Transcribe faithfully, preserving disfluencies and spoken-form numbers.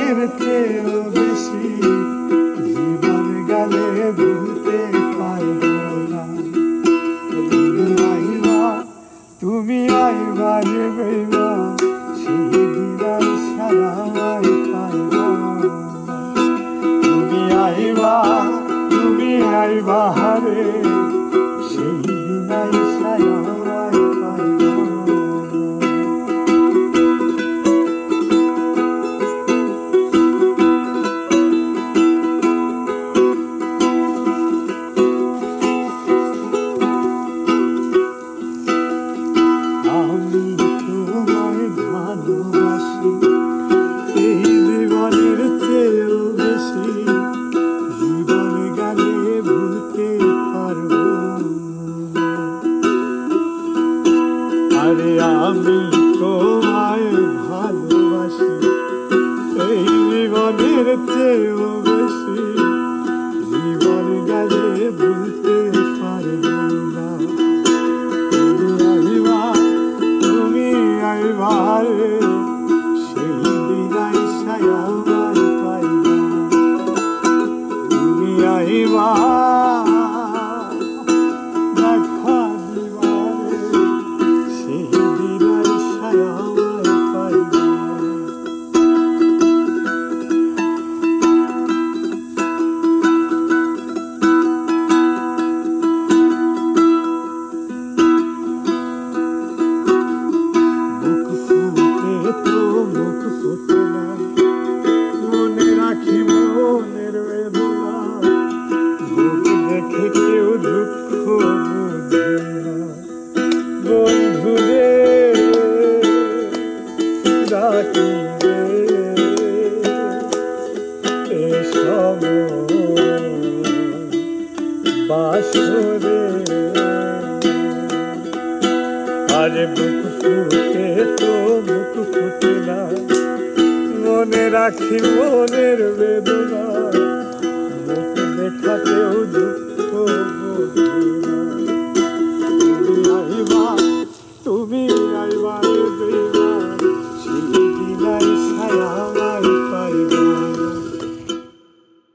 জীবনের চেয়েও বেশি জীবন গেলে ভুলতে পারবো না। তুমি আইবা তুমি আইবা রে বেইবা সেই দিদার সারা আর পাইবা না। তুমি আইবা তুমি আইবা রে সেই দিদার সারা আর পাইবা না। আমি তোমায় ভালোবাসি এই জীবনের চেয়েও বেশি জীবন গেলে ভুলতে পারবো না। আরে আমি তোমায় ভালোবাসি এই জীবনের চেয়েও বেশি জীবন গেলে ভুলতে পারবো না। আইবারে সেই দিদাই সায়ার পাইবা। তুমি আইবা দেখা দিবারে সেই দিদাই সায়ার পাইবা। মুখ ফুটে না মনে রাখি মনের বেদনা বুক দেখে কেউ দুঃখ বুঝে না। বন্ধু রে ডাকি রে এসব বাসরে আরে বুক ফুটে তো মুখ ফুটে না মনে রাখি মনের বেদনা মুখ দেখাতেও দুঃখ বোঝে না।